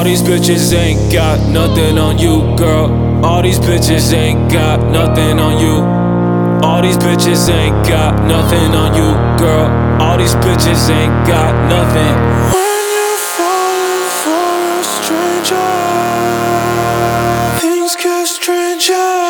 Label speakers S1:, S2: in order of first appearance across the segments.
S1: these bitches ain't got nothing on you, girl. All these bitches ain't got nothing on you. All these bitches ain't got nothing on you, girl. All these bitches ain't got nothing.
S2: When you're falling for a stranger, things get stranger.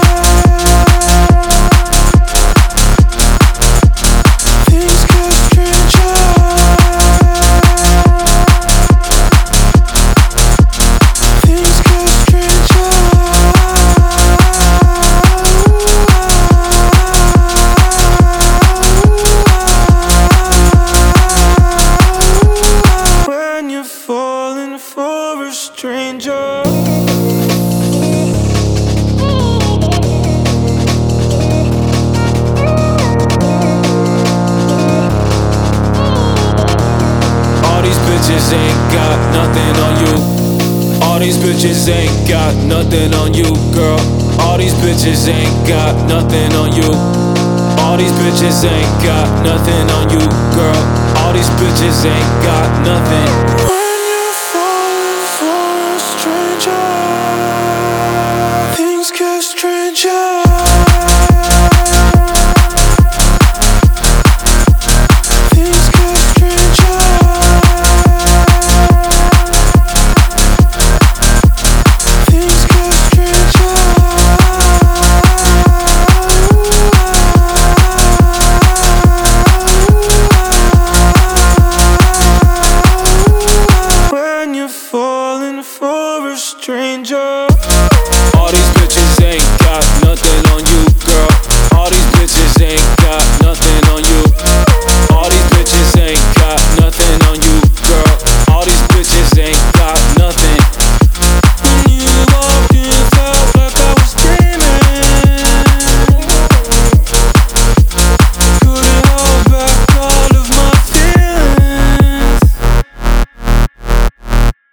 S2: Falling for a stranger.
S1: All these bitches ain't got nothing on you. All these bitches ain't got nothing on you, girl. All these bitches ain't got nothing on you. All these bitches ain't got nothing on you, girl. All these bitches ain't got nothing.
S2: When you're falling for a stranger, things get stranger. Falling for a stranger.
S1: All these bitches ain't got nothing on you.